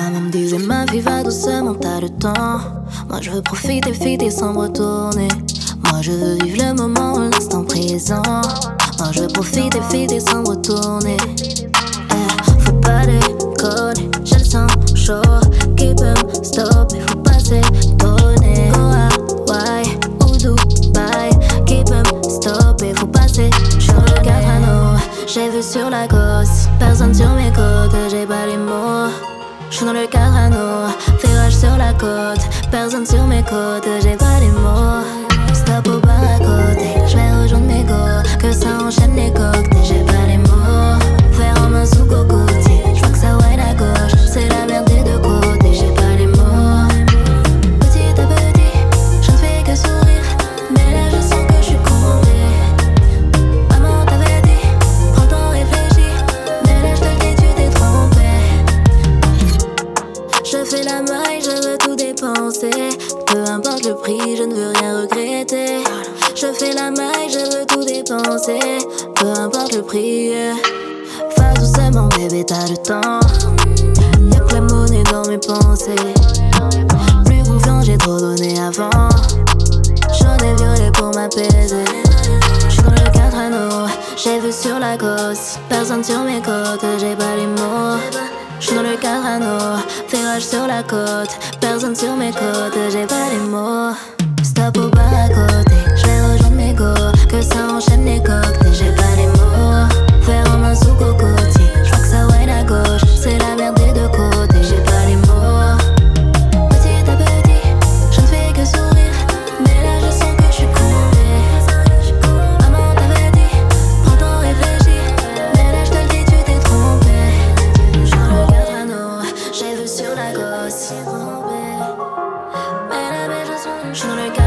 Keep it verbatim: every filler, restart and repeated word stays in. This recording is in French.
Maman me disait ma vie va doucement, t'as le temps. Moi je veux profiter, fitter sans me retourner. Moi je veux vivre le moment, l'instant présent. Moi je veux profiter, fitter sans me retourner. Eh, faut pas déconner, j'ai le sang chaud. Keep em stop, il faut pas s'étonner. Go Hawaii ou Dubaï. Keep em stop, il faut pas s'étonner. Sur le quatre anneaux, j'ai vu sur la côte. Personne sur mes côtes, j'ai pas les mots. J'suis dans le quatre anneaux, virage sur la côte. Personne sur mes côtes, j'ai pas les mots. Stop au bar à côté, j'vais rejoindre mes go. Que ça enchaîne les cocktails, j'ai pas les mots. Faire en main sous cocotier, j'vois que ça wine à gauche. C'est la merde des deux côtés, j'ai pas les mots. Petit à petit, je ne fais que sourire. Mais là je sens que j'suis comblée. Maman t'avait dit, prends le temps, réfléchis. Mais là je te le dis, tu t'es trompé. Je fais la maille, je veux tout dépenser. Peu importe le prix, je ne veux rien regretter. Je fais la maille, je veux tout dépenser. Peu importe le prix, yeah. Fais doucement bébé, t'as le temps. Y'a que la monnaie dans mes pensées. Plus confiant, j'ai trop donné avant. J'en ai violé pour m'apaiser. J'suis dans le quatre anneaux, j'ai vu sur la côte. Personne sur mes côtes, j'ai pas les mots. J'suis dans le quatre anneaux, virage sur la côte. Personne sur mes côtes, j'ai pas les mots. Stop au bar à côté, j'vais rejoindre mes go. Que ça enchaîne les cocktails, j'ai pas les mots. Faire en main sous cocotier, j'vois que ça wine à gauche. C'est la merde des deux côtés, j'ai pas les mots. Petit à petit, je ne fais que sourire. Mais là je sens que j'suis comblée. Maman t'avait dit, prends le temps, réfléchis. Mais là je te le dis, tu t'es trompé. J'suis dans le quatre anneaux, j'ai vu sur la gosse. Mais là mais je suis, j'suis dans le quatre.